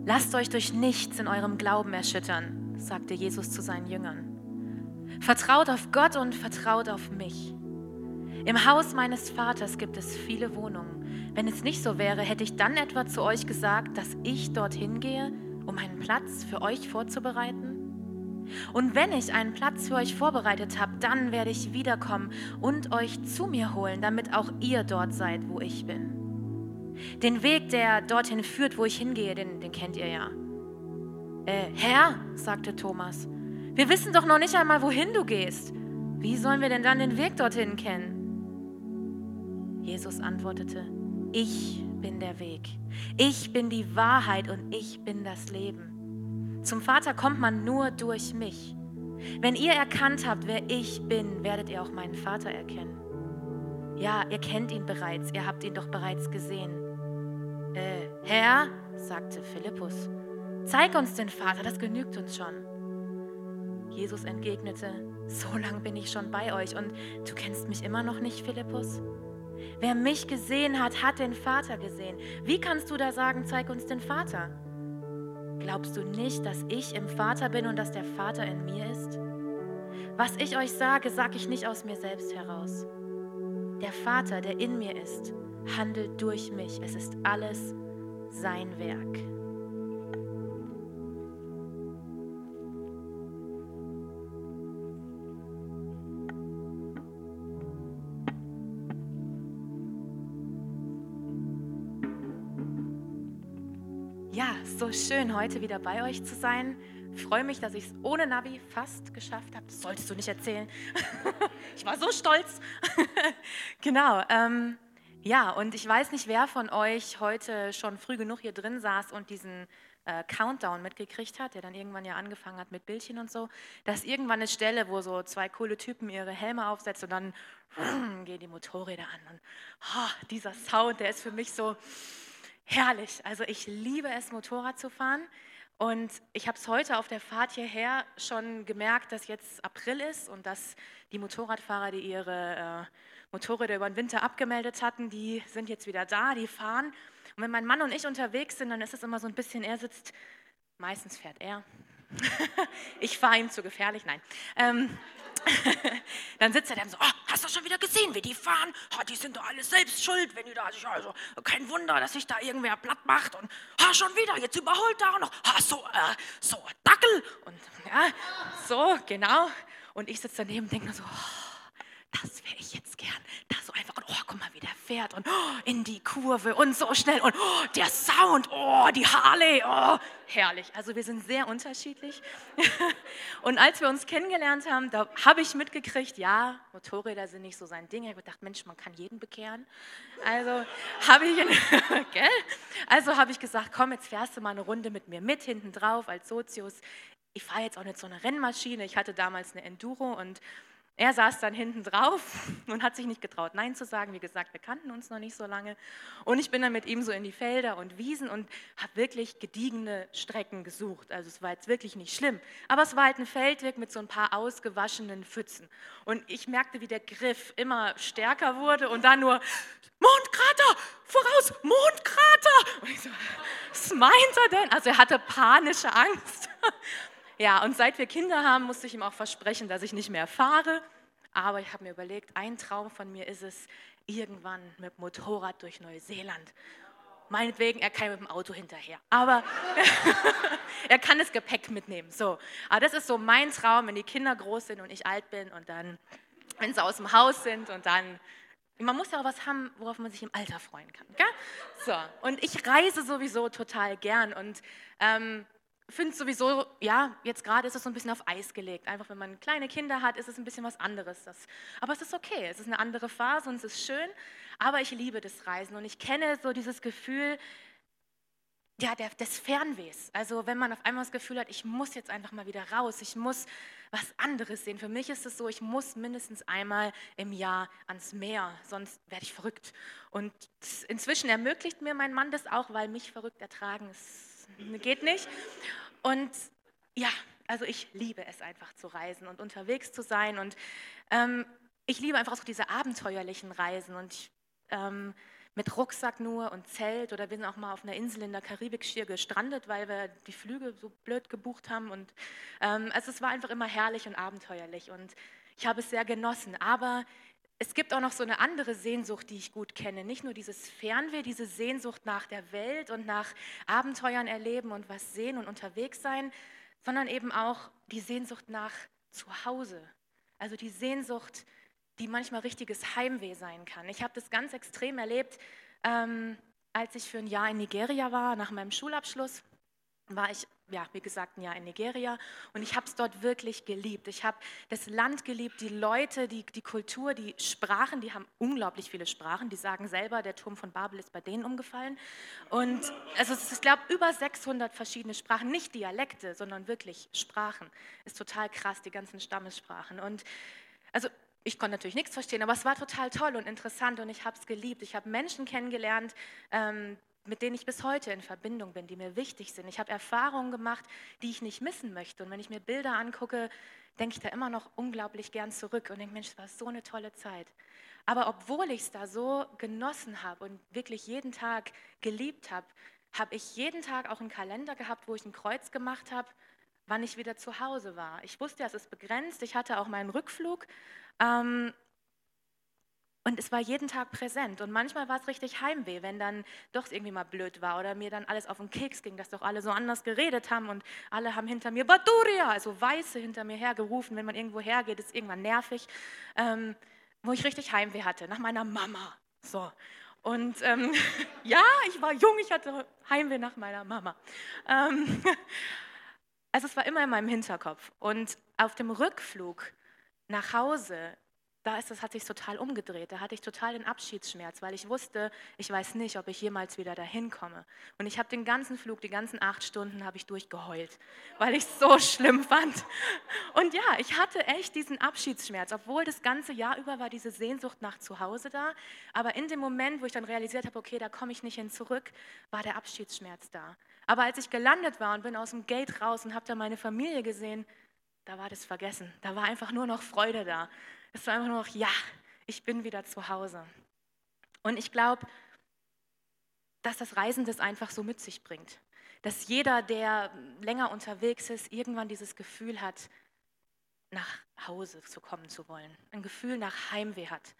Lasst euch durch nichts in eurem Glauben erschüttern, sagte Jesus zu seinen Jüngern. Vertraut auf Gott und vertraut auf mich. Im Haus meines Vaters gibt es viele Wohnungen. Wenn es nicht so wäre, hätte ich dann etwa zu euch gesagt, dass ich dorthin gehe, um einen Platz für euch vorzubereiten? Und wenn ich einen Platz für euch vorbereitet habe, dann werde ich wiederkommen und euch zu mir holen, damit auch ihr dort seid, wo ich bin. Den Weg, der dorthin führt, wo ich hingehe, den kennt ihr ja. Herr, sagte Thomas, wir wissen doch noch nicht einmal, wohin du gehst. Wie sollen wir denn dann den Weg dorthin kennen? Jesus antwortete, ich bin der Weg. Ich bin die Wahrheit und ich bin das Leben. Zum Vater kommt man nur durch mich. Wenn ihr erkannt habt, wer ich bin, werdet ihr auch meinen Vater erkennen. Ja, ihr kennt ihn bereits, ihr habt ihn doch bereits gesehen. Herr, sagte Philippus, zeig uns den Vater, das genügt uns schon. Jesus entgegnete, so lange bin ich schon bei euch und du kennst mich immer noch nicht, Philippus? Wer mich gesehen hat, hat den Vater gesehen. Wie kannst du da sagen, zeig uns den Vater? Glaubst du nicht, dass ich im Vater bin und dass der Vater in mir ist? Was ich euch sage, sage ich nicht aus mir selbst heraus. Der Vater, der in mir ist, handelt durch mich. Es ist alles sein Werk. Ja, so schön, heute wieder bei euch zu sein. Ich freue mich, dass ich es ohne Navi fast geschafft habe. Das solltest du nicht erzählen. Ich war so stolz. Genau. Ja, und ich weiß nicht, wer von euch heute schon früh genug hier drin saß und diesen Countdown mitgekriegt hat, der dann irgendwann ja angefangen hat mit Bildchen und so. Da ist irgendwann eine Stelle, wo so zwei coole Typen ihre Helme aufsetzen und dann gehen die Motorräder an. Und dieser Sound, der ist für mich so herrlich. Also ich liebe es, Motorrad zu fahren. Und ich habe es heute auf der Fahrt hierher schon gemerkt, dass jetzt April ist und dass die Motorradfahrer, die ihre Motorräder über den Winter abgemeldet hatten, die sind jetzt wieder da, die fahren. Und wenn mein Mann und ich unterwegs sind, dann ist es immer so ein bisschen, er sitzt, meistens fährt er. Ich fahre ihm zu gefährlich, nein. Dann sitzt er dann so, hast du schon wieder gesehen, wie die fahren? Die sind doch alle selbst schuld, wenn die da, also kein Wunder, dass sich da irgendwer platt macht und schon wieder, jetzt überholt da noch, so Dackel und ja, so, genau. Und ich sitze daneben und denke mir so, das wäre ich jetzt gern, da so einfach, und guck mal, wie der fährt und in die Kurve und so schnell und der Sound, die Harley, herrlich. Also wir sind sehr unterschiedlich. Und als wir uns kennengelernt haben, da habe ich mitgekriegt, ja, Motorräder sind nicht so sein Ding. Ich habe gedacht, Mensch, man kann jeden bekehren. Also habe ich gesagt, komm, jetzt fährst du mal eine Runde mit mir mit, hinten drauf als Sozius. Ich fahre jetzt auch nicht so eine Rennmaschine. Ich hatte damals eine Enduro und er saß dann hinten drauf und hat sich nicht getraut, Nein zu sagen. Wie gesagt, wir kannten uns noch nicht so lange. Und ich bin dann mit ihm so in die Felder und Wiesen und habe wirklich gediegene Strecken gesucht. Also es war jetzt wirklich nicht schlimm. Aber es war halt ein Feldweg mit so ein paar ausgewaschenen Pfützen. Und ich merkte, wie der Griff immer stärker wurde und dann nur, Mondkrater, voraus, Mondkrater. Und ich so, was meint er denn? Also er hatte panische Angst. Ja, und seit wir Kinder haben, musste ich ihm auch versprechen, dass ich nicht mehr fahre. Aber ich habe mir überlegt, ein Traum von mir ist es, irgendwann mit dem Motorrad durch Neuseeland. Meinetwegen, er kann mit dem Auto hinterher. Aber er kann das Gepäck mitnehmen. So. Aber das ist so mein Traum, wenn die Kinder groß sind und ich alt bin und dann, wenn sie aus dem Haus sind und dann, man muss ja auch was haben, worauf man sich im Alter freuen kann. Gell? So. Und ich reise sowieso total gern und finde sowieso, ja, jetzt gerade ist es so ein bisschen auf Eis gelegt. Einfach, wenn man kleine Kinder hat, ist es ein bisschen was anderes. Aber es ist okay, es ist eine andere Phase und es ist schön. Aber ich liebe das Reisen und ich kenne so dieses Gefühl, ja, des Fernwehs. Also wenn man auf einmal das Gefühl hat, ich muss jetzt einfach mal wieder raus, ich muss was anderes sehen. Für mich ist es so, ich muss mindestens einmal im Jahr ans Meer, sonst werde ich verrückt. Und inzwischen ermöglicht mir mein Mann das auch, weil mich verrückt ertragen geht nicht. Und ja, also ich liebe es einfach zu reisen und unterwegs zu sein und ich liebe einfach so diese abenteuerlichen Reisen und mit Rucksack nur und Zelt, oder wir sind auch mal auf einer Insel in der Karibik schier gestrandet, weil wir die Flüge so blöd gebucht haben. Und also es war einfach immer herrlich und abenteuerlich und ich habe es sehr genossen. Aber es gibt auch noch so eine andere Sehnsucht, die ich gut kenne. Nicht nur dieses Fernweh, diese Sehnsucht nach der Welt und nach Abenteuern erleben und was sehen und unterwegs sein, sondern eben auch die Sehnsucht nach Zuhause. Also die Sehnsucht, die manchmal richtiges Heimweh sein kann. Ich habe das ganz extrem erlebt, als ich für ein Jahr in Nigeria war, nach meinem Schulabschluss. War ich, ja, wie gesagt, ein Jahr in Nigeria und ich habe es dort wirklich geliebt. Ich habe das Land geliebt, die Leute, die Kultur, die Sprachen, die haben unglaublich viele Sprachen. Die sagen selber, der Turm von Babel ist bei denen umgefallen. Und also es ist, ich glaube, über 600 verschiedene Sprachen, nicht Dialekte, sondern wirklich Sprachen. Ist total krass, die ganzen Stammessprachen. Und also ich konnte natürlich nichts verstehen, aber es war total toll und interessant und ich habe es geliebt. Ich habe Menschen kennengelernt, mit denen ich bis heute in Verbindung bin, die mir wichtig sind. Ich habe Erfahrungen gemacht, die ich nicht missen möchte. Und wenn ich mir Bilder angucke, denke ich da immer noch unglaublich gern zurück und denke, Mensch, das war so eine tolle Zeit. Aber obwohl ich es da so genossen habe und wirklich jeden Tag geliebt habe, habe ich jeden Tag auch einen Kalender gehabt, wo ich ein Kreuz gemacht habe, wann ich wieder zu Hause war. Ich wusste, es ist begrenzt. Ich hatte auch meinen Rückflug. Ähm, und es war jeden Tag präsent. Und manchmal war es richtig Heimweh, wenn dann doch irgendwie mal blöd war oder mir dann alles auf den Keks ging, dass doch alle so anders geredet haben und alle haben hinter mir Baturia, also Weiße hinter mir hergerufen. Wenn man irgendwo hergeht, ist irgendwann nervig. Wo ich richtig Heimweh hatte, nach meiner Mama. So. Und ja, ich war jung, ich hatte Heimweh nach meiner Mama. Ähm, also es war immer in meinem Hinterkopf. Und auf dem Rückflug nach Hause, hat sich total umgedreht. Da hatte ich total den Abschiedsschmerz, weil ich wusste, ich weiß nicht, ob ich jemals wieder dahin komme. Und ich habe den ganzen Flug, die ganzen 8 Stunden habe ich durchgeheult, weil ich es so schlimm fand. Und ja, ich hatte echt diesen Abschiedsschmerz, obwohl das ganze Jahr über war diese Sehnsucht nach Zuhause da. Aber in dem Moment, wo ich dann realisiert habe, okay, da komme ich nicht hin zurück, war der Abschiedsschmerz da. Aber als ich gelandet war und bin aus dem Gate raus und habe da meine Familie gesehen, da war das vergessen. Da war einfach nur noch Freude da. Es war einfach nur noch, ja, ich bin wieder zu Hause. Und ich glaube, dass das Reisen das einfach so mit sich bringt. Dass jeder, der länger unterwegs ist, irgendwann dieses Gefühl hat, nach Hause zu kommen zu wollen. Ein Gefühl nach Heimweh hat.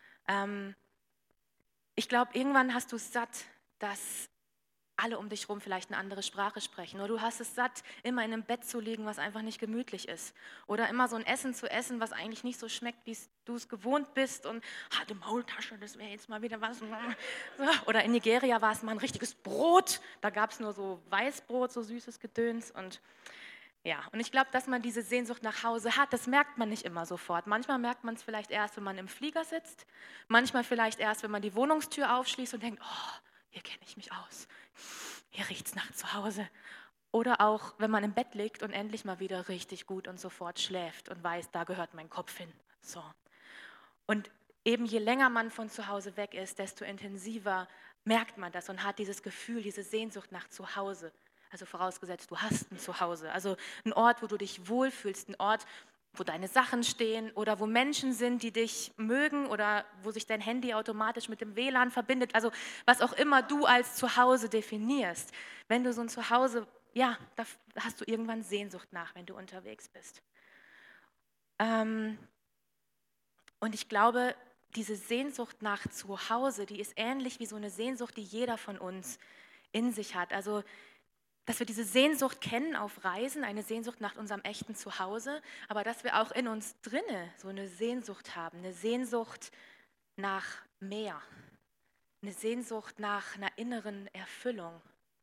Ich glaube, irgendwann hast du es satt, dass alle um dich herum vielleicht eine andere Sprache sprechen. Oder du hast es satt, immer in einem Bett zu liegen, was einfach nicht gemütlich ist. Oder immer so ein Essen zu essen, was eigentlich nicht so schmeckt, wie du es gewohnt bist. Und die Maultasche, das wäre jetzt mal wieder was. Oder in Nigeria war es mal ein richtiges Brot. Da gab es nur so Weißbrot, so süßes Gedöns. Und ja, und ich glaube, dass man diese Sehnsucht nach Hause hat, das merkt man nicht immer sofort. Manchmal merkt man es vielleicht erst, wenn man im Flieger sitzt. Manchmal vielleicht erst, wenn man die Wohnungstür aufschließt und denkt, oh, hier kenne ich mich aus. Hier riecht es nach zu Hause. Oder auch, wenn man im Bett liegt und endlich mal wieder richtig gut und sofort schläft und weiß, da gehört mein Kopf hin. So. Und eben je länger man von zu Hause weg ist, desto intensiver merkt man das und hat dieses Gefühl, diese Sehnsucht nach Zuhause. Also vorausgesetzt, du hast ein Zuhause. Also ein Ort, wo du dich wohlfühlst, ein Ort, wo deine Sachen stehen oder wo Menschen sind, die dich mögen oder wo sich dein Handy automatisch mit dem WLAN verbindet. Also was auch immer du als Zuhause definierst. Wenn du so ein Zuhause, ja, da hast du irgendwann Sehnsucht nach, wenn du unterwegs bist. Und ich glaube, diese Sehnsucht nach Zuhause, die ist ähnlich wie so eine Sehnsucht, die jeder von uns in sich hat. Also dass wir diese Sehnsucht kennen auf Reisen, eine Sehnsucht nach unserem echten Zuhause, aber dass wir auch in uns drinne so eine Sehnsucht haben, eine Sehnsucht nach mehr, eine Sehnsucht nach einer inneren Erfüllung.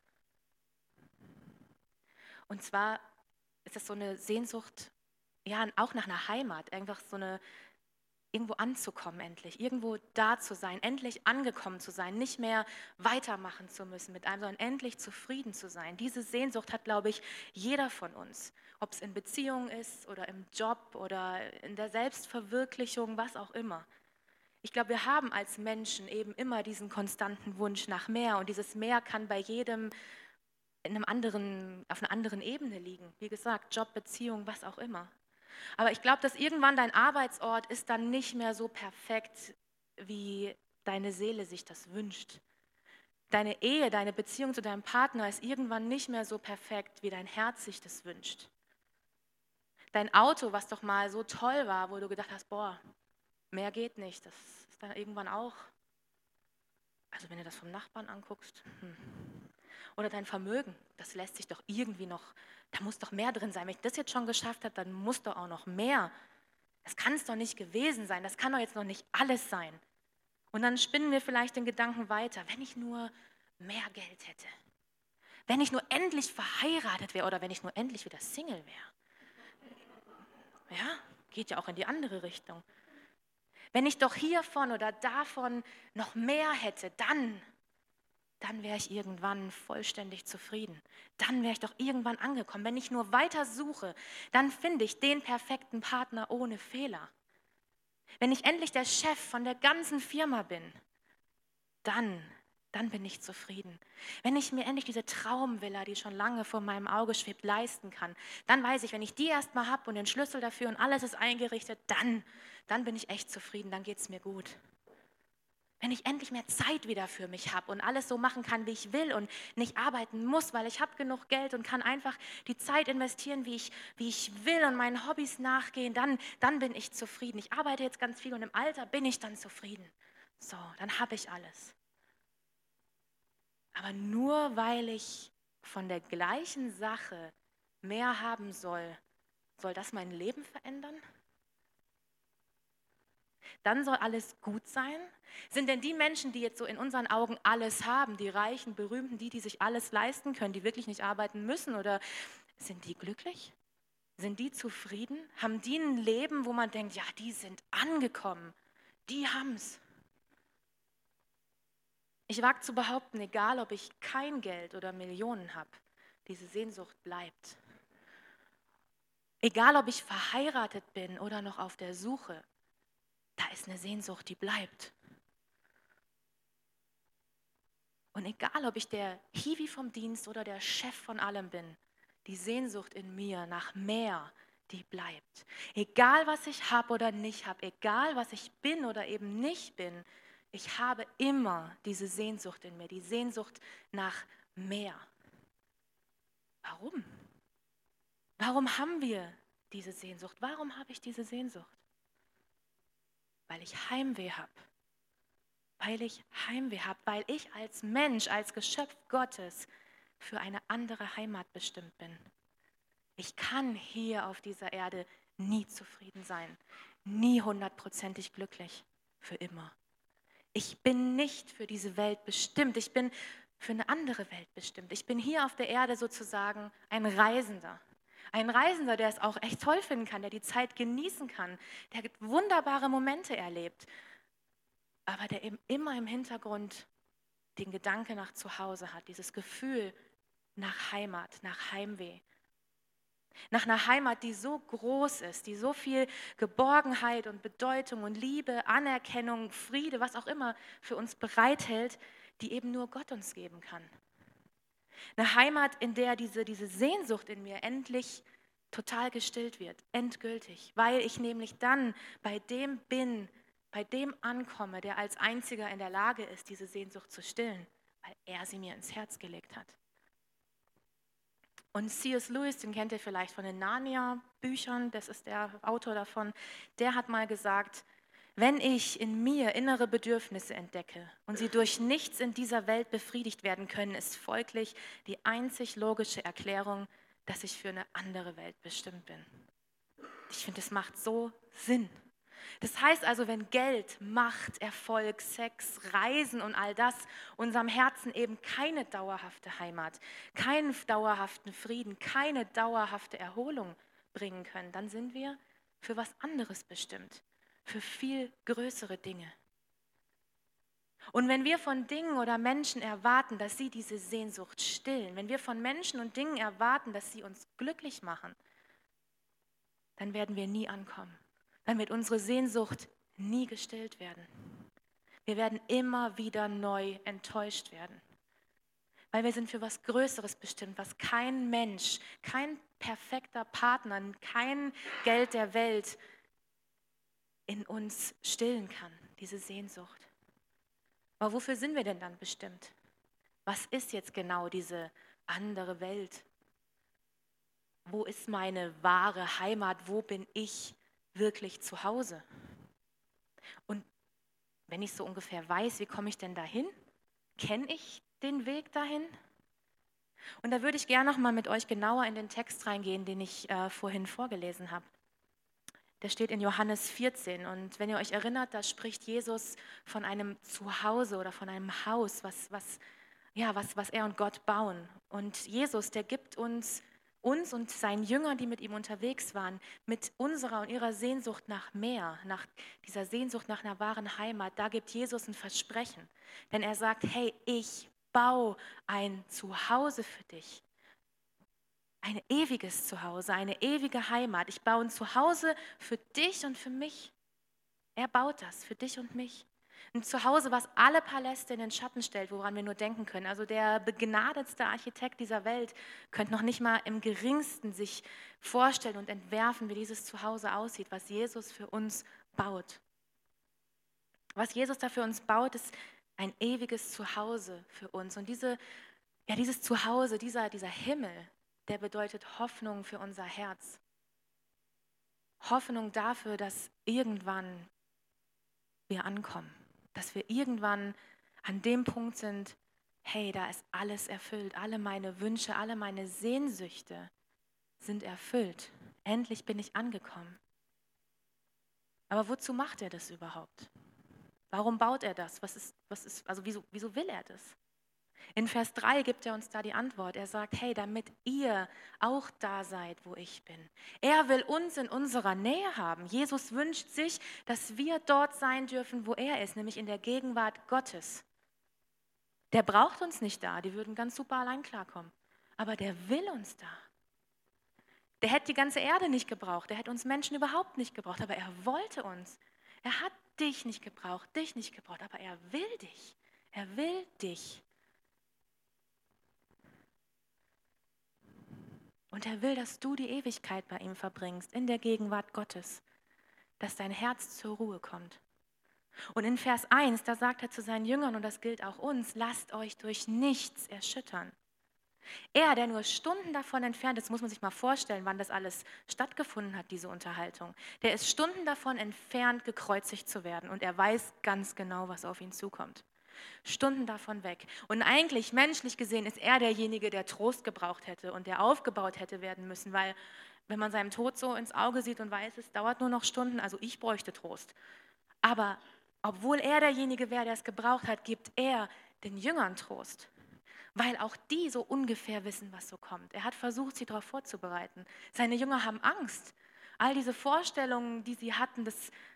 Und zwar ist es so eine Sehnsucht, ja, auch nach einer Heimat, einfach so eine irgendwo anzukommen endlich, irgendwo da zu sein, endlich angekommen zu sein, nicht mehr weitermachen zu müssen mit einem, sondern endlich zufrieden zu sein. Diese Sehnsucht hat, glaube ich, jeder von uns, ob es in Beziehungen ist oder im Job oder in der Selbstverwirklichung, was auch immer. Ich glaube, wir haben als Menschen eben immer diesen konstanten Wunsch nach mehr und dieses Mehr kann bei jedem auf einer anderen Ebene liegen. Wie gesagt, Job, Beziehung, was auch immer. Aber ich glaube, dass irgendwann dein Arbeitsort ist dann nicht mehr so perfekt wie deine Seele sich das wünscht. Deine Ehe, deine Beziehung zu deinem Partner ist irgendwann nicht mehr so perfekt, wie dein Herz sich das wünscht. Dein Auto, was doch mal so toll war, wo du gedacht hast, boah, mehr geht nicht, das ist dann irgendwann auch. Also wenn du das vom Nachbarn anguckst. Oder dein Vermögen, das lässt sich doch irgendwie noch, da muss doch mehr drin sein. Wenn ich das jetzt schon geschafft habe, dann muss doch auch noch mehr. Das kann es doch nicht gewesen sein, das kann doch jetzt noch nicht alles sein. Und dann spinnen wir vielleicht den Gedanken weiter, wenn ich nur mehr Geld hätte, wenn ich nur endlich verheiratet wäre oder wenn ich nur endlich wieder Single wäre. Ja, geht ja auch in die andere Richtung. Wenn ich doch hiervon oder davon noch mehr hätte, dann wäre ich irgendwann vollständig zufrieden. Dann wäre ich doch irgendwann angekommen. Wenn ich nur weiter suche, dann finde ich den perfekten Partner ohne Fehler. Wenn ich endlich der Chef von der ganzen Firma bin, dann bin ich zufrieden. Wenn ich mir endlich diese Traumvilla, die schon lange vor meinem Auge schwebt, leisten kann, dann weiß ich, wenn ich die erstmal habe und den Schlüssel dafür und alles ist eingerichtet, dann bin ich echt zufrieden, dann geht es mir gut. Wenn ich endlich mehr Zeit wieder für mich habe und alles so machen kann, wie ich will und nicht arbeiten muss, weil ich habe genug Geld und kann einfach die Zeit investieren, wie ich will und meinen Hobbys nachgehen, dann bin ich zufrieden. Ich arbeite jetzt ganz viel und im Alter bin ich dann zufrieden. So, dann habe ich alles. Aber nur weil ich von der gleichen Sache mehr haben soll das mein Leben verändern? Dann soll alles gut sein? Sind denn die Menschen, die jetzt so in unseren Augen alles haben, die Reichen, Berühmten, die sich alles leisten können, die wirklich nicht arbeiten müssen, oder sind die glücklich? Sind die zufrieden? Haben die ein Leben, wo man denkt, ja, die sind angekommen, die haben's? Ich wage zu behaupten, egal ob ich kein Geld oder Millionen habe, diese Sehnsucht bleibt. Egal ob ich verheiratet bin oder noch auf der Suche, da ist eine Sehnsucht, die bleibt. Und egal, ob ich der Hiwi vom Dienst oder der Chef von allem bin, die Sehnsucht in mir nach mehr, die bleibt. Egal, was ich habe oder nicht habe, egal, was ich bin oder eben nicht bin, ich habe immer diese Sehnsucht in mir, die Sehnsucht nach mehr. Warum? Warum haben wir diese Sehnsucht? Warum habe ich diese Sehnsucht? Weil ich Heimweh habe. Weil ich Heimweh habe, weil ich als Mensch, als Geschöpf Gottes für eine andere Heimat bestimmt bin. Ich kann hier auf dieser Erde nie zufrieden sein, nie hundertprozentig glücklich, für immer. Ich bin nicht für diese Welt bestimmt, ich bin für eine andere Welt bestimmt. Ich bin hier auf der Erde sozusagen ein Reisender. Ein Reisender, der es auch echt toll finden kann, der die Zeit genießen kann, der wunderbare Momente erlebt, aber der eben immer im Hintergrund den Gedanke nach Zuhause hat, dieses Gefühl nach Heimat, nach Heimweh. Nach einer Heimat, die so groß ist, die so viel Geborgenheit und Bedeutung und Liebe, Anerkennung, Friede, was auch immer für uns bereithält, die eben nur Gott uns geben kann. Eine Heimat, in der diese Sehnsucht in mir endlich total gestillt wird, endgültig, weil ich nämlich dann bei dem bin, bei dem ankomme, der als einziger in der Lage ist, diese Sehnsucht zu stillen, weil er sie mir ins Herz gelegt hat. Und C.S. Lewis, den kennt ihr vielleicht von den Narnia-Büchern, das ist der Autor davon, der hat mal gesagt, wenn ich in mir innere Bedürfnisse entdecke und sie durch nichts in dieser Welt befriedigt werden können, ist folglich die einzig logische Erklärung, dass ich für eine andere Welt bestimmt bin. Ich finde, das macht so Sinn. Das heißt also, wenn Geld, Macht, Erfolg, Sex, Reisen und all das unserem Herzen eben keine dauerhafte Heimat, keinen dauerhaften Frieden, keine dauerhafte Erholung bringen können, dann sind wir für was anderes bestimmt, für viel größere Dinge. Und wenn wir von Dingen oder Menschen erwarten, dass sie diese Sehnsucht stillen, wenn wir von Menschen und Dingen erwarten, dass sie uns glücklich machen, dann werden wir nie ankommen. Dann wird unsere Sehnsucht nie gestillt werden. Wir werden immer wieder neu enttäuscht werden. Weil wir sind für was Größeres bestimmt, was kein Mensch, kein perfekter Partner, kein Geld der Welt in uns stillen kann, diese Sehnsucht. Aber wofür sind wir denn dann bestimmt? Was ist jetzt genau diese andere Welt? Wo ist meine wahre Heimat? Wo bin ich wirklich zu Hause? Und wenn ich so ungefähr weiß, wie komme ich denn dahin? Kenne ich den Weg dahin? Und da würde ich gerne noch mal mit euch genauer in den Text reingehen, den ich vorhin vorgelesen habe. Der steht in Johannes 14 und wenn ihr euch erinnert, da spricht Jesus von einem Zuhause oder von einem Haus, was er und Gott bauen. Und Jesus, der gibt uns und seinen Jüngern, die mit ihm unterwegs waren, mit unserer und ihrer Sehnsucht nach mehr, nach dieser Sehnsucht nach einer wahren Heimat, da gibt Jesus ein Versprechen. Denn er sagt, hey, ich baue ein Zuhause für dich. Ein ewiges Zuhause, eine ewige Heimat. Ich baue ein Zuhause für dich und für mich. Er baut das für dich und mich. Ein Zuhause, was alle Paläste in den Schatten stellt, woran wir nur denken können. Also der begnadetste Architekt dieser Welt könnte noch nicht mal im geringsten sich vorstellen und entwerfen, wie dieses Zuhause aussieht, was Jesus für uns baut. Was Jesus da für uns baut, ist ein ewiges Zuhause für uns. Und dieses Zuhause, dieser Himmel, der bedeutet Hoffnung für unser Herz. Hoffnung dafür, dass irgendwann wir ankommen. Dass wir irgendwann an dem Punkt sind, hey, da ist alles erfüllt. Alle meine Wünsche, alle meine Sehnsüchte sind erfüllt. Endlich bin ich angekommen. Aber wozu macht er das überhaupt? Warum baut er das? Wieso will er das? In Vers 3 gibt er uns da die Antwort. Er sagt, hey, damit ihr auch da seid, wo ich bin. Er will uns in unserer Nähe haben. Jesus wünscht sich, dass wir dort sein dürfen, wo er ist, nämlich in der Gegenwart Gottes. Der braucht uns nicht da, die würden ganz super allein klarkommen. Aber der will uns da. Der hätte die ganze Erde nicht gebraucht, der hätte uns Menschen überhaupt nicht gebraucht, aber er wollte uns. Er hat dich nicht gebraucht, aber er will dich. Er will dich. Und er will, dass du die Ewigkeit bei ihm verbringst, in der Gegenwart Gottes, dass dein Herz zur Ruhe kommt. Und in Vers 1, da sagt er zu seinen Jüngern, und das gilt auch uns, lasst euch durch nichts erschüttern. Er, der nur Stunden davon entfernt ist, muss man sich mal vorstellen, wann das alles stattgefunden hat, diese Unterhaltung. Der ist Stunden davon entfernt, gekreuzigt zu werden. Und er weiß ganz genau, was auf ihn zukommt. Stunden davon weg. Und eigentlich, menschlich gesehen, ist er derjenige, der Trost gebraucht hätte und der aufgebaut hätte werden müssen, weil wenn man seinem Tod so ins Auge sieht und weiß, es dauert nur noch Stunden, also ich bräuchte Trost. Aber obwohl er derjenige wäre, der es gebraucht hat, gibt er den Jüngern Trost, weil auch die so ungefähr wissen, was so kommt. Er hat versucht, sie darauf vorzubereiten. Seine Jünger haben Angst. All diese Vorstellungen, die sie hatten,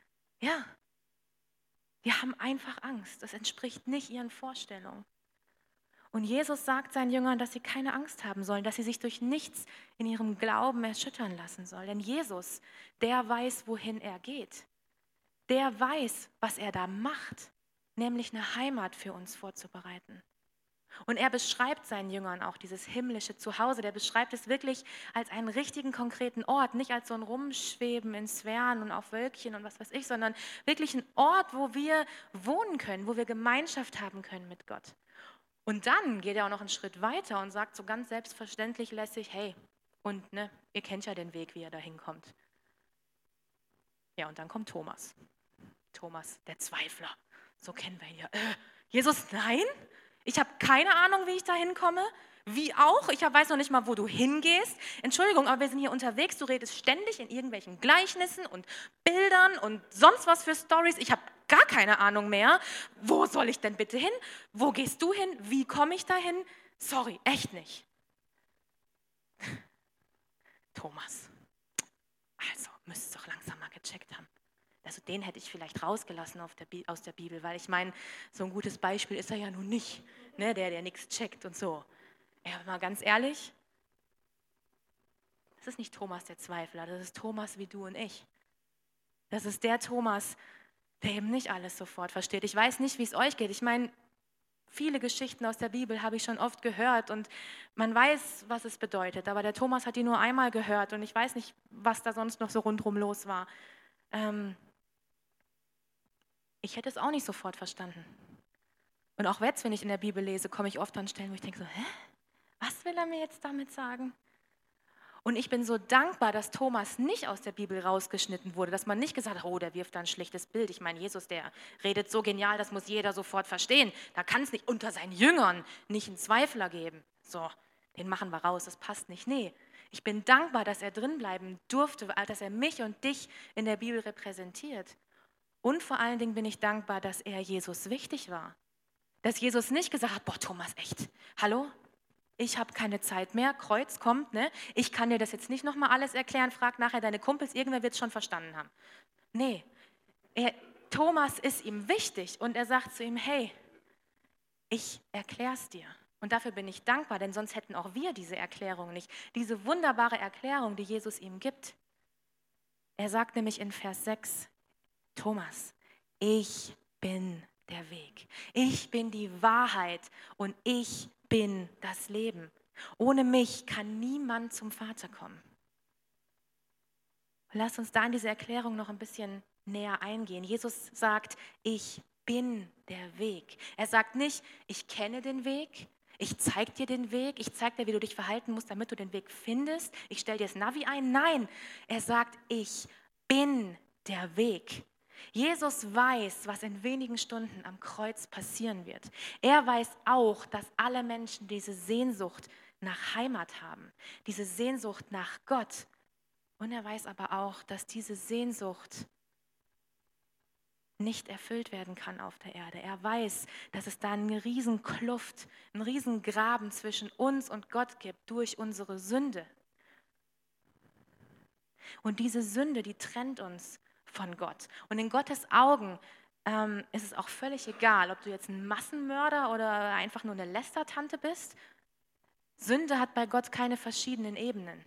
die haben einfach Angst. Das entspricht nicht ihren Vorstellungen. Und Jesus sagt seinen Jüngern, dass sie keine Angst haben sollen, dass sie sich durch nichts in ihrem Glauben erschüttern lassen sollen. Denn Jesus, der weiß, wohin er geht. Der weiß, was er da macht, nämlich eine Heimat für uns vorzubereiten. Und er beschreibt seinen Jüngern auch dieses himmlische Zuhause. Der beschreibt es wirklich als einen richtigen, konkreten Ort, nicht als so ein Rumschweben in Sphären und auf Wölkchen und was weiß ich, sondern wirklich ein Ort, wo wir wohnen können, wo wir Gemeinschaft haben können mit Gott. Und dann geht er auch noch einen Schritt weiter und sagt so ganz selbstverständlich lässig, hey, und ne, ihr kennt ja den Weg, wie ihr da hinkommt. Ja, und dann kommt Thomas. Thomas, der Zweifler. So kennen wir ihn ja. Jesus, nein? Ich habe keine Ahnung, wie ich da hinkomme. Wie auch? Ich weiß noch nicht mal, wo du hingehst. Entschuldigung, aber wir sind hier unterwegs. Du redest ständig in irgendwelchen Gleichnissen und Bildern und sonst was für Storys. Ich habe gar keine Ahnung mehr. Wo soll ich denn bitte hin? Wo gehst du hin? Wie komme ich da hin? Sorry, echt nicht. Thomas, also müsstest du doch langsam mal gecheckt haben. Also den hätte ich vielleicht rausgelassen aus der Bibel, weil ich meine, so ein gutes Beispiel ist er ja nun nicht, ne, der nichts checkt und so. Ja, mal ganz ehrlich, das ist nicht Thomas der Zweifler, das ist Thomas wie du und ich. Das ist der Thomas, der eben nicht alles sofort versteht. Ich weiß nicht, wie es euch geht. Ich meine, viele Geschichten aus der Bibel habe ich schon oft gehört und man weiß, was es bedeutet. Aber der Thomas hat die nur einmal gehört und ich weiß nicht, was da sonst noch so rundherum los war. Ich hätte es auch nicht sofort verstanden. Und auch jetzt, wenn ich in der Bibel lese, komme ich oft an Stellen, wo ich denke so, hä? Was will er mir jetzt damit sagen? Und ich bin so dankbar, dass Thomas nicht aus der Bibel rausgeschnitten wurde, dass man nicht gesagt hat, oh, der wirft da ein schlechtes Bild. Ich meine, Jesus, der redet so genial, das muss jeder sofort verstehen. Da kann es nicht unter seinen Jüngern nicht einen Zweifler geben. So, den machen wir raus, das passt nicht. Nee, ich bin dankbar, dass er drinbleiben durfte, dass er mich und dich in der Bibel repräsentiert. Und vor allen Dingen bin ich dankbar, dass er Jesus wichtig war. Dass Jesus nicht gesagt hat, boah, Thomas, echt, hallo? Ich habe keine Zeit mehr, Kreuz kommt, ne? Ich kann dir das jetzt nicht nochmal alles erklären, frag nachher deine Kumpels, irgendwer wird es schon verstanden haben. Nee, Thomas ist ihm wichtig und er sagt zu ihm, hey, ich erkläre es dir. Und dafür bin ich dankbar, denn sonst hätten auch wir diese Erklärung nicht. Diese wunderbare Erklärung, die Jesus ihm gibt. Er sagt nämlich in Vers 6, Thomas, ich bin der Weg. Ich bin die Wahrheit und ich bin das Leben. Ohne mich kann niemand zum Vater kommen. Lass uns da in diese Erklärung noch ein bisschen näher eingehen. Jesus sagt, ich bin der Weg. Er sagt nicht, ich kenne den Weg, ich zeige dir den Weg, ich zeige dir, wie du dich verhalten musst, damit du den Weg findest, ich stelle dir das Navi ein. Nein, er sagt, ich bin der Weg. Jesus weiß, was in wenigen Stunden am Kreuz passieren wird. Er weiß auch, dass alle Menschen diese Sehnsucht nach Heimat haben, diese Sehnsucht nach Gott. Und er weiß aber auch, dass diese Sehnsucht nicht erfüllt werden kann auf der Erde. Er weiß, dass es da eine riesen Kluft, einen riesen Graben zwischen uns und Gott gibt durch unsere Sünde. Und diese Sünde, die trennt uns von Gott. Und in Gottes Augen ist es auch völlig egal, ob du jetzt ein Massenmörder oder einfach nur eine Lästertante bist. Sünde hat bei Gott keine verschiedenen Ebenen.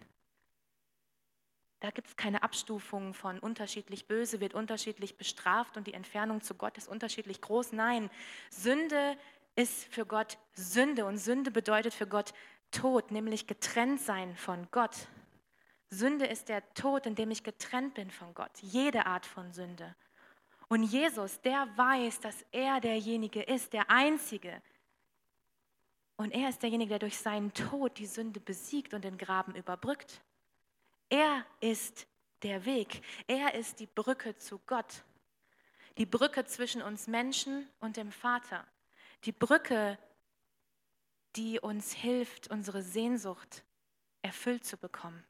Da gibt es keine Abstufungen von unterschiedlich böse, wird unterschiedlich bestraft und die Entfernung zu Gott ist unterschiedlich groß. Nein, Sünde ist für Gott Sünde und Sünde bedeutet für Gott Tod, nämlich getrennt sein von Gott. Sünde ist der Tod, in dem ich getrennt bin von Gott, jede Art von Sünde. Und Jesus, der weiß, dass er derjenige ist, der Einzige. Und er ist derjenige, der durch seinen Tod die Sünde besiegt und den Graben überbrückt. Er ist der Weg. Er ist die Brücke zu Gott. Die Brücke zwischen uns Menschen und dem Vater. Die Brücke, die uns hilft, unsere Sehnsucht erfüllt zu bekommen.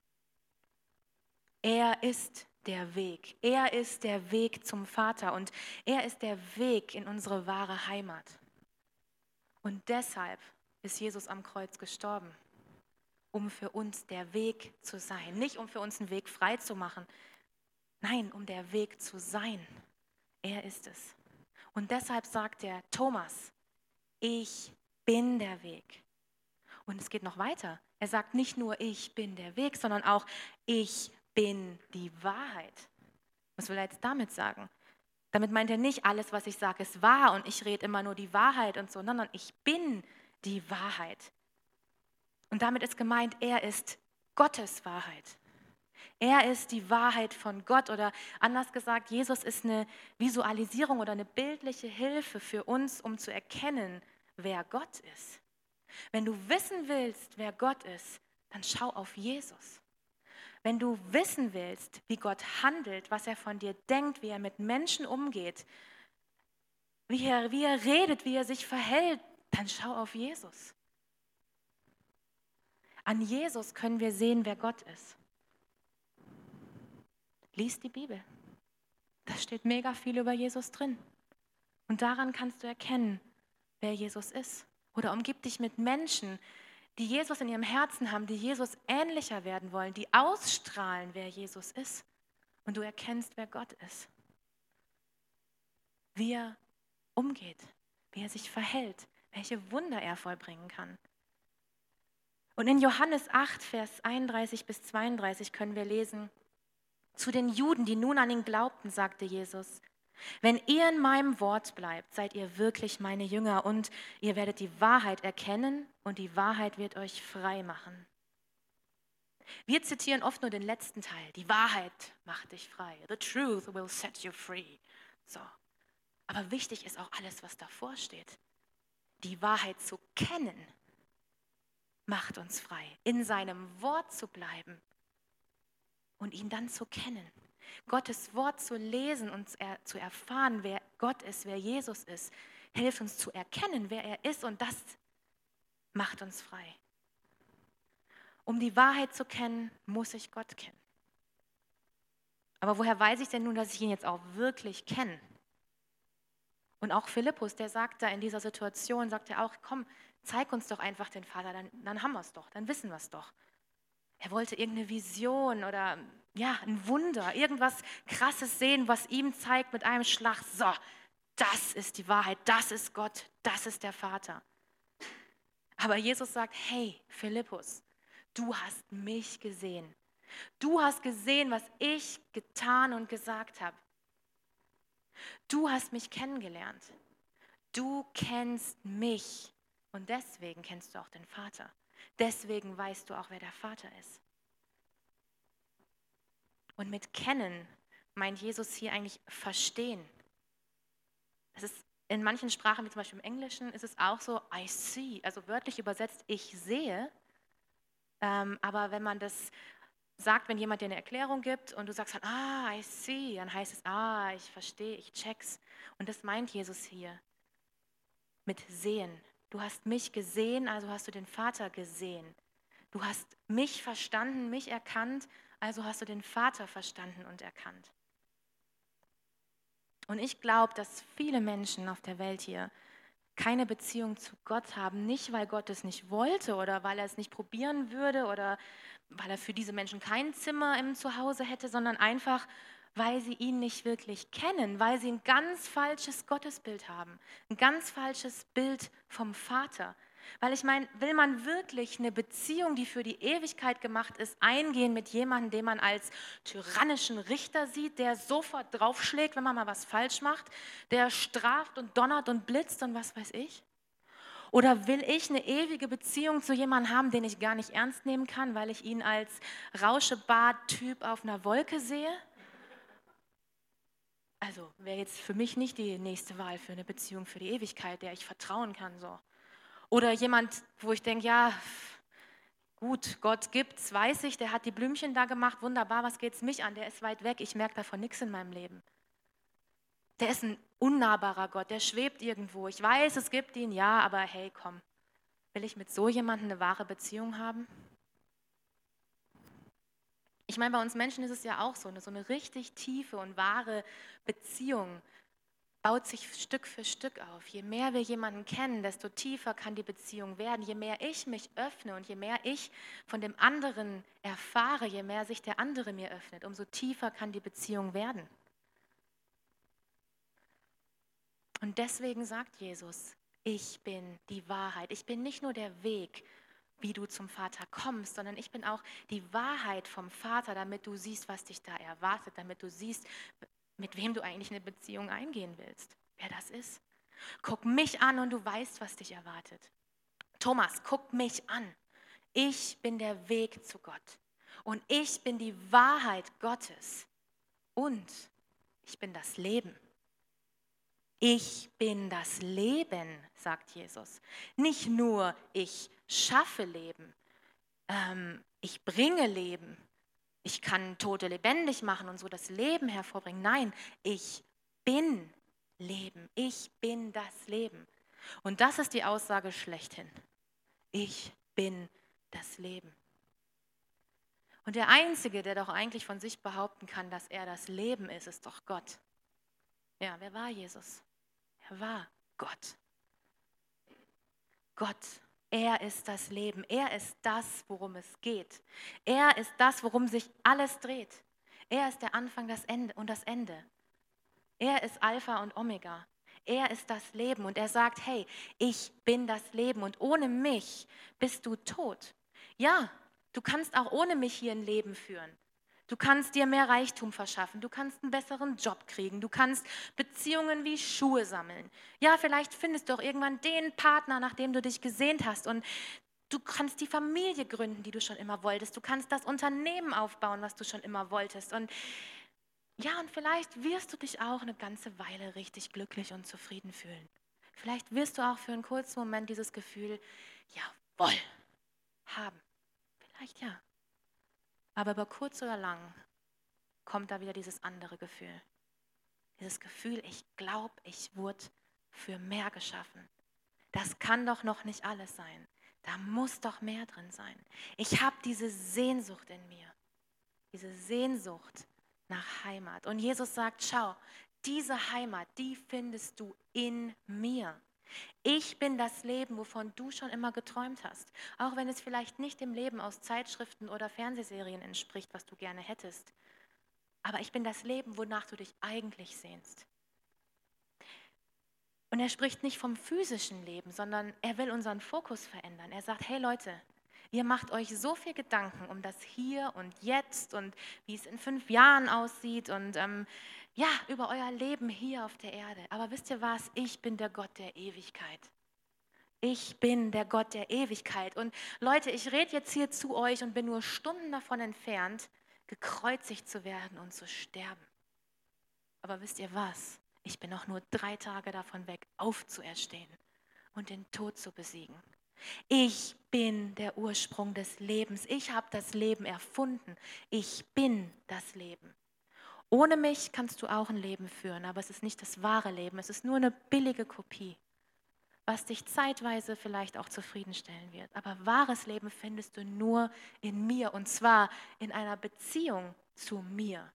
Er ist der Weg. Er ist der Weg zum Vater und er ist der Weg in unsere wahre Heimat. Und deshalb ist Jesus am Kreuz gestorben, um für uns der Weg zu sein. Nicht um für uns einen Weg frei zu machen, nein, um der Weg zu sein. Er ist es. Und deshalb sagt er, Thomas, ich bin der Weg. Und es geht noch weiter. Er sagt nicht nur, ich bin der Weg, sondern auch, ich bin die Wahrheit. Was will er jetzt damit sagen? Damit meint er nicht, alles, was ich sage, ist wahr und ich rede immer nur die Wahrheit und so, sondern ich bin die Wahrheit. Und damit ist gemeint, er ist Gottes Wahrheit. Er ist die Wahrheit von Gott oder anders gesagt, Jesus ist eine Visualisierung oder eine bildliche Hilfe für uns, um zu erkennen, wer Gott ist. Wenn du wissen willst, wer Gott ist, dann schau auf Jesus. Wenn du wissen willst, wie Gott handelt, was er von dir denkt, wie er mit Menschen umgeht, wie er redet, wie er sich verhält, dann schau auf Jesus. An Jesus können wir sehen, wer Gott ist. Lies die Bibel. Da steht mega viel über Jesus drin. Und daran kannst du erkennen, wer Jesus ist. Oder umgib dich mit Menschen, die Jesus in ihrem Herzen haben, die Jesus ähnlicher werden wollen, die ausstrahlen, wer Jesus ist. Und du erkennst, wer Gott ist. Wie er umgeht, wie er sich verhält, welche Wunder er vollbringen kann. Und in Johannes 8, Vers 31 bis 32 können wir lesen, zu den Juden, die nun an ihn glaubten, sagte Jesus, wenn ihr in meinem Wort bleibt, seid ihr wirklich meine Jünger und ihr werdet die Wahrheit erkennen und die Wahrheit wird euch frei machen. Wir zitieren oft nur den letzten Teil, die Wahrheit macht dich frei. The truth will set you free. So. Aber wichtig ist auch alles, was davor steht. Die Wahrheit zu kennen macht uns frei, in seinem Wort zu bleiben und ihn dann zu kennen. Gottes Wort zu lesen und zu erfahren, wer Gott ist, wer Jesus ist, hilft uns zu erkennen, wer er ist, und das macht uns frei. Um die Wahrheit zu kennen, muss ich Gott kennen. Aber woher weiß ich denn nun, dass ich ihn jetzt auch wirklich kenne? Und auch Philippus, der sagt da in dieser Situation, sagt er auch, komm, zeig uns doch einfach den Vater, dann haben wir es doch, dann wissen wir es doch. Er wollte irgendeine Vision oder ja, ein Wunder, irgendwas Krasses sehen, was ihm zeigt mit einem Schlag, so, das ist die Wahrheit, das ist Gott, das ist der Vater. Aber Jesus sagt, hey Philippus, du hast mich gesehen. Du hast gesehen, was ich getan und gesagt habe. Du hast mich kennengelernt. Du kennst mich und deswegen kennst du auch den Vater. Deswegen weißt du auch, wer der Vater ist. Und mit kennen meint Jesus hier eigentlich verstehen. Das ist in manchen Sprachen, wie zum Beispiel im Englischen, ist es auch so, I see, also wörtlich übersetzt, ich sehe. Aber wenn man das sagt, wenn jemand dir eine Erklärung gibt und du sagst dann, I see, dann heißt es, ich verstehe, ich check's. Und das meint Jesus hier mit sehen. Du hast mich gesehen, also hast du den Vater gesehen. Du hast mich verstanden, mich erkannt, also hast du den Vater verstanden und erkannt. Und ich glaube, dass viele Menschen auf der Welt hier keine Beziehung zu Gott haben, nicht weil Gott es nicht wollte oder weil er es nicht probieren würde oder weil er für diese Menschen kein Zimmer im Zuhause hätte, sondern einfach, weil sie ihn nicht wirklich kennen, weil sie ein ganz falsches Gottesbild haben, ein ganz falsches Bild vom Vater. Weil ich meine, will man wirklich eine Beziehung, die für die Ewigkeit gemacht ist, eingehen mit jemandem, den man als tyrannischen Richter sieht, der sofort draufschlägt, wenn man mal was falsch macht, der straft und donnert und blitzt und was weiß ich? Oder will ich eine ewige Beziehung zu jemandem haben, den ich gar nicht ernst nehmen kann, weil ich ihn als Rauschebart-Typ auf einer Wolke sehe? Also wäre jetzt für mich nicht die nächste Wahl für eine Beziehung für die Ewigkeit, der ich vertrauen kann. So. Oder jemand, wo ich denke, ja, gut, Gott gibt's, weiß ich, der hat die Blümchen da gemacht, wunderbar, was geht's mich an? Der ist weit weg, ich merke davon nichts in meinem Leben. Der ist ein unnahbarer Gott, der schwebt irgendwo. Ich weiß, es gibt ihn, ja, aber hey, komm, will ich mit so jemandem eine wahre Beziehung haben? Ich meine, bei uns Menschen ist es ja auch so eine richtig tiefe und wahre Beziehung baut sich Stück für Stück auf. Je mehr wir jemanden kennen, desto tiefer kann die Beziehung werden. Je mehr ich mich öffne und je mehr ich von dem anderen erfahre, je mehr sich der andere mir öffnet, umso tiefer kann die Beziehung werden. Und deswegen sagt Jesus, ich bin die Wahrheit. Ich bin nicht nur der Weg, wie du zum Vater kommst, sondern ich bin auch die Wahrheit vom Vater, damit du siehst, was dich da erwartet, damit du siehst, mit wem du eigentlich eine Beziehung eingehen willst, wer das ist. Guck mich an und du weißt, was dich erwartet. Thomas, guck mich an. Ich bin der Weg zu Gott und ich bin die Wahrheit Gottes und ich bin das Leben. Ich bin das Leben, sagt Jesus. Nicht nur ich schaffe Leben, ich bringe Leben, ich kann Tote lebendig machen und so das Leben hervorbringen. Nein, ich bin Leben. Ich bin das Leben. Und das ist die Aussage schlechthin. Ich bin das Leben. Und der Einzige, der doch eigentlich von sich behaupten kann, dass er das Leben ist doch Gott. Ja, wer war Jesus? Er war Gott. Gott. Er ist das Leben. Er ist das, worum es geht. Er ist das, worum sich alles dreht. Er ist der Anfang, das Ende und das Ende. Er ist Alpha und Omega. Er ist das Leben und er sagt, hey, ich bin das Leben und ohne mich bist du tot. Ja, du kannst auch ohne mich hier ein Leben führen. Du kannst dir mehr Reichtum verschaffen, du kannst einen besseren Job kriegen, du kannst Beziehungen wie Schuhe sammeln. Ja, vielleicht findest du auch irgendwann den Partner, nach dem du dich gesehnt hast und du kannst die Familie gründen, die du schon immer wolltest. Du kannst das Unternehmen aufbauen, was du schon immer wolltest. Und ja, und vielleicht wirst du dich auch eine ganze Weile richtig glücklich und zufrieden fühlen. Vielleicht wirst du auch für einen kurzen Moment dieses Gefühl, jawohl, haben. Vielleicht ja. Aber über kurz oder lang kommt da wieder dieses andere Gefühl. Dieses Gefühl, ich glaube, ich wurde für mehr geschaffen. Das kann doch noch nicht alles sein. Da muss doch mehr drin sein. Ich habe diese Sehnsucht in mir. Diese Sehnsucht nach Heimat. Und Jesus sagt, schau, diese Heimat, die findest du in mir. Ich bin das Leben, wovon du schon immer geträumt hast. Auch wenn es vielleicht nicht dem Leben aus Zeitschriften oder Fernsehserien entspricht, was du gerne hättest. Aber ich bin das Leben, wonach du dich eigentlich sehnst. Und er spricht nicht vom physischen Leben, sondern er will unseren Fokus verändern. Er sagt, hey Leute, ihr macht euch so viel Gedanken um das Hier und Jetzt und wie es in 5 Jahren aussieht und über euer Leben hier auf der Erde. Aber wisst ihr was? Ich bin der Gott der Ewigkeit. Ich bin der Gott der Ewigkeit. Und Leute, ich rede jetzt hier zu euch und bin nur Stunden davon entfernt, gekreuzigt zu werden und zu sterben. Aber wisst ihr was? Ich bin auch nur 3 Tage davon weg, aufzuerstehen und den Tod zu besiegen. Ich bin der Ursprung des Lebens. Ich habe das Leben erfunden. Ich bin das Leben. Ohne mich kannst du auch ein Leben führen, aber es ist nicht das wahre Leben. Es ist nur eine billige Kopie, was dich zeitweise vielleicht auch zufriedenstellen wird. Aber wahres Leben findest du nur in mir, und zwar in einer Beziehung zu mir.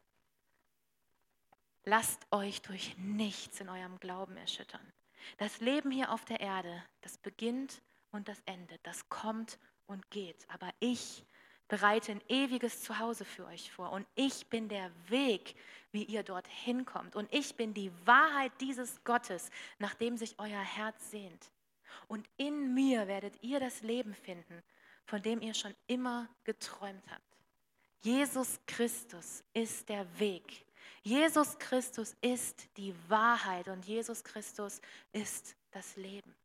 Lasst euch durch nichts in eurem Glauben erschüttern. Das Leben hier auf der Erde, das beginnt und das endet, das kommt und geht. Aber ich bereite ein ewiges Zuhause für euch vor. Und ich bin der Weg, wie ihr dorthin kommt. Und ich bin die Wahrheit dieses Gottes, nach dem sich euer Herz sehnt. Und in mir werdet ihr das Leben finden, von dem ihr schon immer geträumt habt. Jesus Christus ist der Weg. Jesus Christus ist die Wahrheit und Jesus Christus ist das Leben.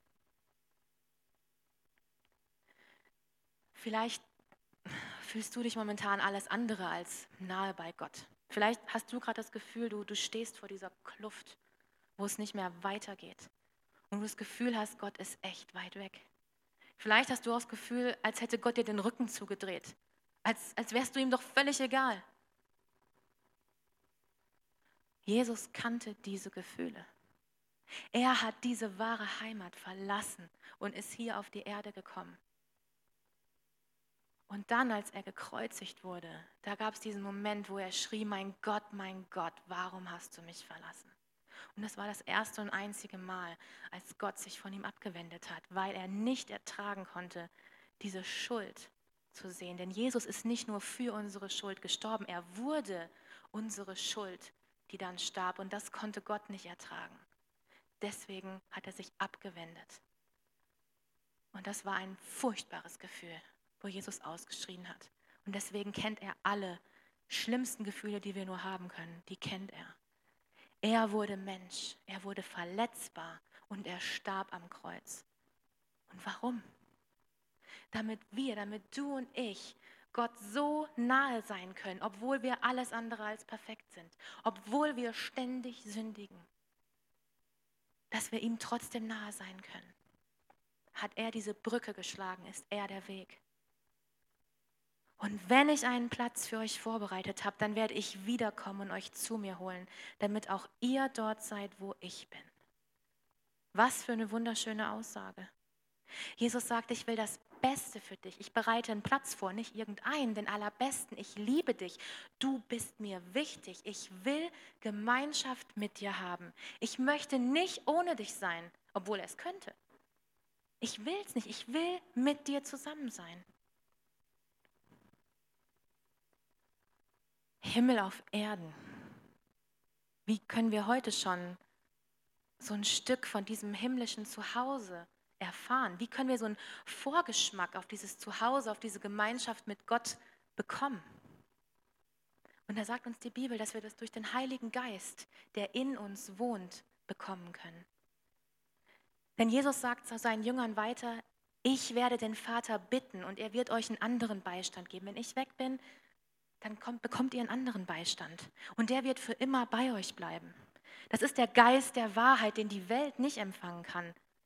Vielleicht fühlst du dich momentan alles andere als nahe bei Gott. Vielleicht hast du gerade das Gefühl, du stehst vor dieser Kluft, wo es nicht mehr weitergeht. Und du das Gefühl hast, Gott ist echt weit weg. Vielleicht hast du auch das Gefühl, als hätte Gott dir den Rücken zugedreht. Als wärst du ihm doch völlig egal. Jesus kannte diese Gefühle. Er hat diese wahre Heimat verlassen und ist hier auf die Erde gekommen. Und dann, als er gekreuzigt wurde, da gab es diesen Moment, wo er schrie, mein Gott, warum hast du mich verlassen? Und das war das erste und einzige Mal, als Gott sich von ihm abgewendet hat, weil er nicht ertragen konnte, diese Schuld zu sehen. Denn Jesus ist nicht nur für unsere Schuld gestorben, er wurde unsere Schuld, die dann starb. Und das konnte Gott nicht ertragen. Deswegen hat er sich abgewendet. Und das war ein furchtbares Gefühl, wo Jesus ausgeschrien hat. Und deswegen kennt er alle schlimmsten Gefühle, die wir nur haben können. Die kennt er. Er wurde Mensch, er wurde verletzbar und er starb am Kreuz. Und warum? Damit du und ich Gott so nahe sein können, obwohl wir alles andere als perfekt sind, obwohl wir ständig sündigen, dass wir ihm trotzdem nahe sein können. Hat er diese Brücke geschlagen, ist er der Weg. Und wenn ich einen Platz für euch vorbereitet habe, dann werde ich wiederkommen und euch zu mir holen, damit auch ihr dort seid, wo ich bin. Was für eine wunderschöne Aussage. Jesus sagt, ich will das Beste für dich. Ich bereite einen Platz vor, nicht irgendeinen, den allerbesten. Ich liebe dich. Du bist mir wichtig. Ich will Gemeinschaft mit dir haben. Ich möchte nicht ohne dich sein, obwohl er es könnte. Ich will es nicht. Ich will mit dir zusammen sein. Himmel auf Erden. Wie können wir heute schon so ein Stück von diesem himmlischen Zuhause erfahren? Wie können wir so einen Vorgeschmack auf dieses Zuhause, auf diese Gemeinschaft mit Gott bekommen? Und da sagt uns die Bibel, dass wir das durch den Heiligen Geist, der in uns wohnt, bekommen können. Denn Jesus sagt zu seinen Jüngern weiter, ich werde den Vater bitten und er wird euch einen anderen Beistand geben. Wenn ich weg bin, dann bekommt ihr einen anderen Beistand. Und der wird für immer bei euch bleiben. Das ist der Geist der Wahrheit, den die Welt nicht empfangen kann,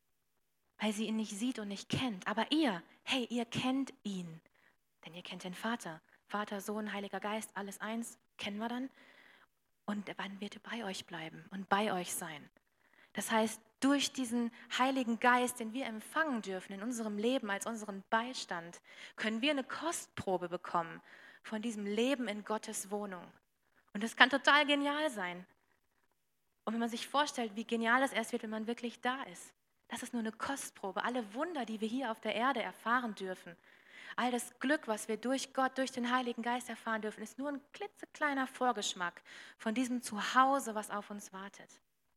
weil sie ihn nicht sieht und nicht kennt. Aber ihr, hey, ihr kennt ihn, denn ihr kennt den Vater. Vater, Sohn, Heiliger Geist, alles eins, kennen wir dann. Und wann wird er bei euch bleiben und bei euch sein? Das heißt, durch diesen Heiligen Geist, den wir empfangen dürfen in unserem Leben als unseren Beistand, können wir eine Kostprobe bekommen von diesem Leben in Gottes Wohnung. Und das kann total genial sein. Und wenn man sich vorstellt, wie genial es erst wird, wenn man wirklich da ist. Das ist nur eine Kostprobe. Alle Wunder, die wir hier auf der Erde erfahren dürfen, all das Glück, was wir durch Gott, durch den Heiligen Geist erfahren dürfen, ist nur ein klitzekleiner Vorgeschmack von diesem Zuhause, was auf uns wartet.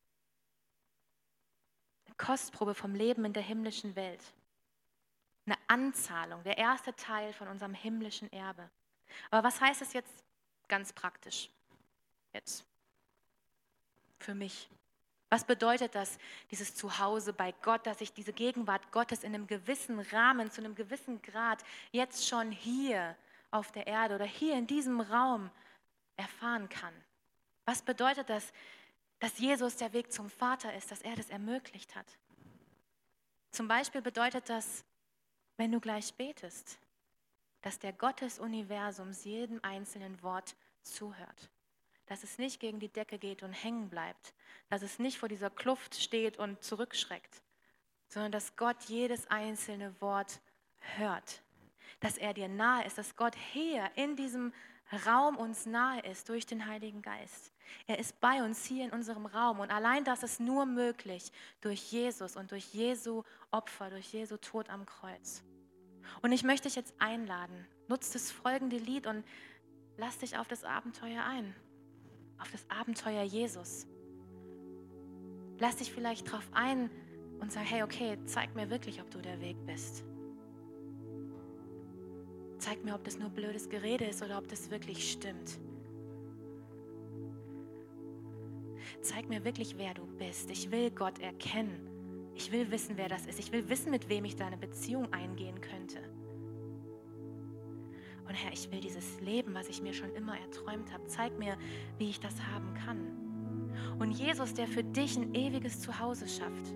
Eine Kostprobe vom Leben in der himmlischen Welt. Eine Anzahlung, der erste Teil von unserem himmlischen Erbe. Aber was heißt es jetzt ganz praktisch? Jetzt für mich. Was bedeutet das, dieses Zuhause bei Gott, dass ich diese Gegenwart Gottes in einem gewissen Rahmen, zu einem gewissen Grad jetzt schon hier auf der Erde oder hier in diesem Raum erfahren kann? Was bedeutet das, dass Jesus der Weg zum Vater ist, dass er das ermöglicht hat? Zum Beispiel bedeutet das, wenn du gleich betest, dass der Gott des Universums jedem einzelnen Wort zuhört. Dass es nicht gegen die Decke geht und hängen bleibt, dass es nicht vor dieser Kluft steht und zurückschreckt, sondern dass Gott jedes einzelne Wort hört, dass er dir nahe ist, dass Gott hier in diesem Raum uns nahe ist durch den Heiligen Geist. Er ist bei uns hier in unserem Raum und allein das ist nur möglich durch Jesus und durch Jesu Opfer, durch Jesu Tod am Kreuz. Und ich möchte dich jetzt einladen, nutz das folgende Lied und lass dich auf das Abenteuer ein. Auf das Abenteuer Jesus. Lass dich vielleicht drauf ein und sag, hey, okay, zeig mir wirklich, ob du der Weg bist. Zeig mir, ob das nur blödes Gerede ist oder ob das wirklich stimmt. Zeig mir wirklich, wer du bist. Ich will Gott erkennen. Ich will wissen, wer das ist. Ich will wissen, mit wem ich da eine Beziehung eingehen könnte. Und Herr, ich will dieses Leben, was ich mir schon immer erträumt habe, zeig mir, wie ich das haben kann. Und Jesus, der für dich ein ewiges Zuhause schafft,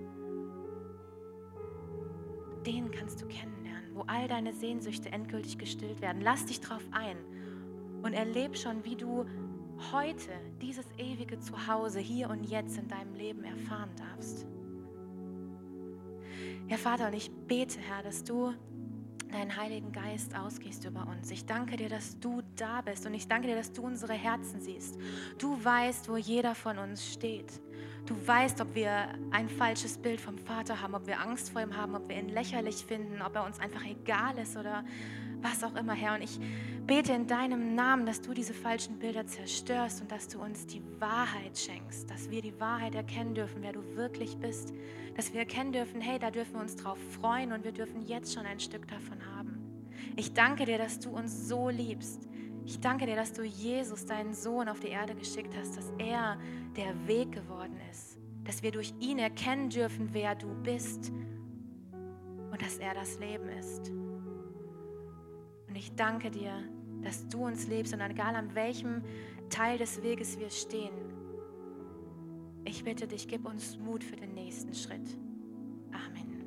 den kannst du kennenlernen, wo all deine Sehnsüchte endgültig gestillt werden. Lass dich drauf ein und erleb schon, wie du heute dieses ewige Zuhause hier und jetzt in deinem Leben erfahren darfst. Ja, Vater, und ich bete, Herr, dass du deinen Heiligen Geist ausgehst über uns. Ich danke dir, dass du da bist und ich danke dir, dass du unsere Herzen siehst. Du weißt, wo jeder von uns steht. Du weißt, ob wir ein falsches Bild vom Vater haben, ob wir Angst vor ihm haben, ob wir ihn lächerlich finden, ob er uns einfach egal ist oder was auch immer, Herr. Und ich bete in deinem Namen, dass du diese falschen Bilder zerstörst und dass du uns die Wahrheit schenkst, dass wir die Wahrheit erkennen dürfen, wer du wirklich bist, dass wir erkennen dürfen, hey, da dürfen wir uns drauf freuen und wir dürfen jetzt schon ein Stück davon haben. Ich danke dir, dass du uns so liebst. Ich danke dir, dass du Jesus, deinen Sohn, auf die Erde geschickt hast, dass er der Weg geworden ist, dass wir durch ihn erkennen dürfen, wer du bist und dass er das Leben ist. Und ich danke dir, dass du uns liebst und egal an welchem Teil des Weges wir stehen, ich bitte dich, gib uns Mut für den nächsten Schritt. Amen.